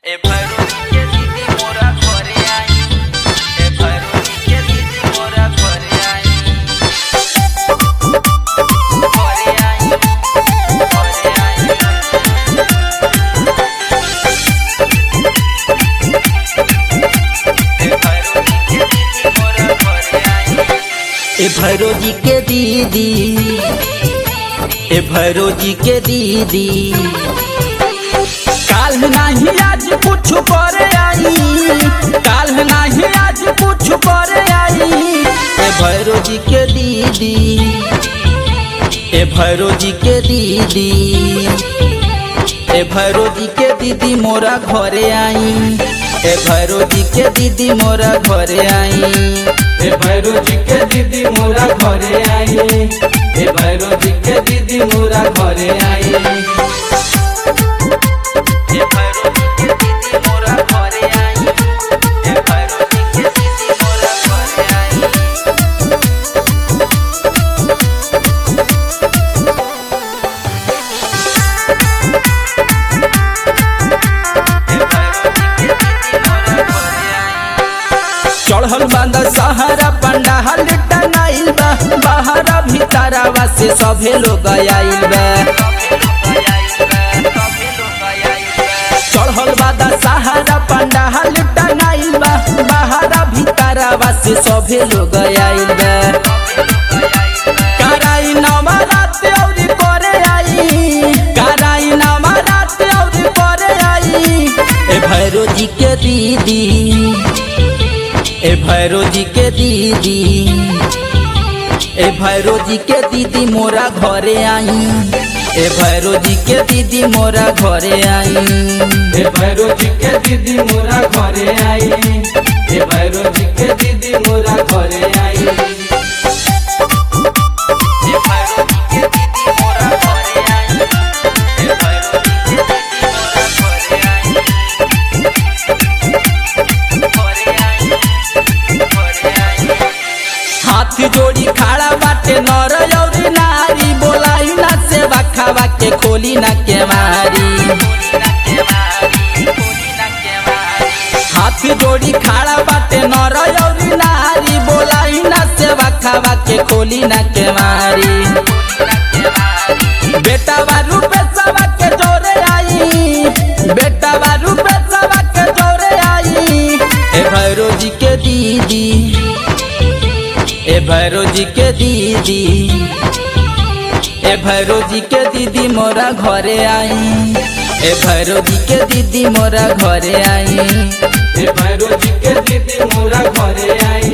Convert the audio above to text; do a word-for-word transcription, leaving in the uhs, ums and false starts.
ए भैरोजी के दीदी मोरा घरे आई। ए भैरोजी के दीदी मोरा घरे आई। घरे आई, घरे आई। ए भैरोजी के दीदी मोरा घरे आई। ए भैरोजी के दीदी, ए भैरोजी के दीदी काल नाही आज कुछ करे आई। काल नाही आज कुछ करे आई। ए भैरोजी के दीदी, ए भैरोजी के दीदी, ए भैरोजी के दीदी मोरा घरे आई। ए भैरोजी के दीदी मोरा घरे आई। ए भैरोजी के दीदी मोरा घरे आई। ए भैरोजी के दीदी मोरा घरे आई। ए भैरोजी के दीदी मोरा घरे आई। ए भैरोजी के दीदी मोरा घरे आई। चढ़ल बांध सहारा पंडाल टंगाइल बा। बाहरा भीतरवा से सभे लोग आइल बा। चढ़ल बांध सहारा पंडाल टंगाइल बा। बाहरा भीतरवा से सभे लोग आइल बा। कराई नवरात औरी करे आई। कराई नवरात औरी करे आई। ए भैरोजी के दीदी, ए भैरोजी के दीदी, ए भैरोजी के दीदी मोरा घरे आई। ए भैरोजी के दीदी मोरा घरे आई। ए भैरोजी के दीदी मोरा घरे आई। ए भैरोजी के दीदी मोरा घरे आई। ए भैरोजी के दीदी मोरा घरे आई। ए भैरोजी के दीदी मोरा घरे आई। घरे आई, घरे आई। हाथ जोड़ी खड़ा बाटे नर और नारी। बोलाई ना से बखावा के खोली ना के मारी। हाथ जोड़ी खड़ा बाटे नर और नारी। बोलाई ना से बखावा के खोली ना के मारी। बेटा बारू पे सवा के जोरे आई। बेटा बारू पे सवा के जोरे आई। ए भैरोजी के दीदी, ए भैरोजी के दीदी, ए भैरोजी के दीदी मोरा घरे आई। ए भैरोजी के दीदी मोरा घरे आई। ए भैरोजी के दीदी मोरा घरे आई।